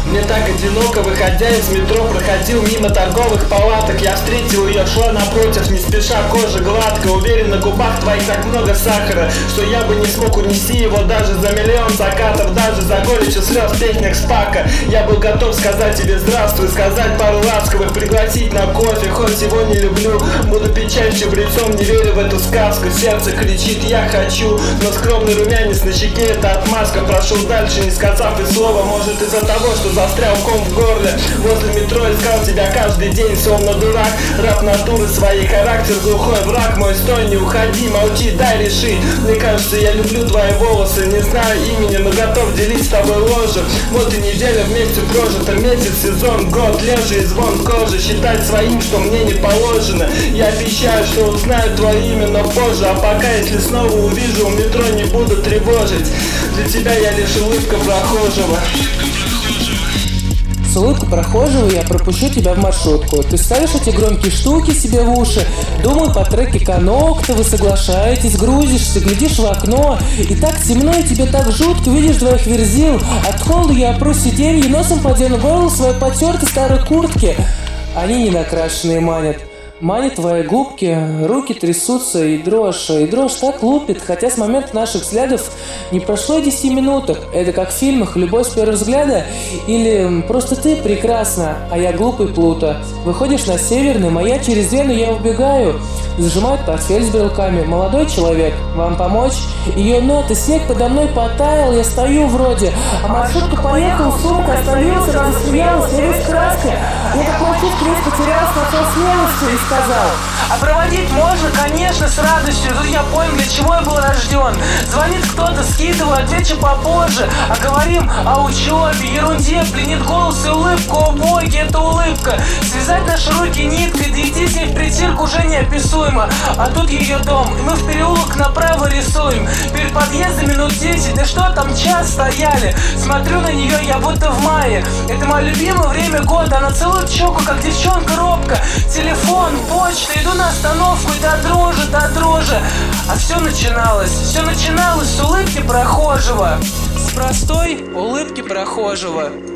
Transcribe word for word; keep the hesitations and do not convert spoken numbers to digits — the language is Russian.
Мне так одиноко, выходя из метро, проходил мимо торговых палаток. Я встретил ее, шла напротив, не спеша, кожа гладкая. Уверен, на губах твоих так много сахара, что я бы не смог унести его даже за миллион закатов, даже за горечью слез техник спака. Я был готов сказать тебе здравствуй, сказать пару ласковых, пригласить на кофе, хоть его не люблю. Буду пить чай щебрецом, не верю в эту сказку. Сердце кричит я хочу, но скромный румянец на щеке это отмазка. Прошел дальше, не сказав и слова, может из-за того, что застрял ком в горле. Возле метро искал тебя каждый день, словно дурак. Раб натуры своей, характер глухой враг. Мой стой, не уходи, молчи, дай решить. Мне кажется, я люблю твои волосы, не знаю имени, но готов делить с тобой ложе. Вот и неделя вместе прожита, месяц, сезон, год, лежа и звон кожи. Считать своим, что мне не положено. Я обещаю, что узнаю твое имя, но позже. А пока, если снова увижу, у метро не буду тревожить. Для тебя я лишь улыбка прохожего. С улыбкой прохожего я пропущу тебя в маршрутку. Ты ставишь эти громкие штуки себе в уши. Думаю, по треке Конокта вы соглашаетесь, грузишься, глядишь в окно. И так темно, и тебе так жутко, видишь двоих верзил. От холода я опру сиденье, носом подену горло своей потертой старой куртки. Они не накрашенные манят. Манят твои губки, руки трясутся и дрожь. И дрожь так лупит, хотя с момента наших взглядов не прошло и десяти минуток. Это как в фильмах «Любовь с первого взгляда» или «Просто ты прекрасна, а я глупый Плуто». Выходишь на Северный, моя через Вену, я убегаю. Зажимает портфель с брелками. Молодой человек, вам помочь? Ее ноты, снег подо мной потаял, я стою вроде. А маршрутка поехал, сумка остановился, она засмеялась, я весь краски. Я так молчу, весь потерялся, нашел смелости и сказал: а проводить можно, конечно, с радостью. Тут я понял, для чего я был рожден. Звонит кто-то, скидываю, отвечу попозже. А говорим о учебе, ерунде, пленит голос и улыбку. О боги, это улыбка. Связать наши руки ниткой, да идти с ней в притирку уже неописуемо. А тут ее дом, и мы в переулок направо рисуем. Перед подъездом минут десять, да что там, час стояли. Смотрю на нее я будто в мае. Это мое любимое время года. Она целует щеку, как девчонка робко. Телефон, почта, иду на остановку и до дрожи, до дрожи. А все начиналось, все начиналось с улыбки прохожего. С простой улыбки прохожего.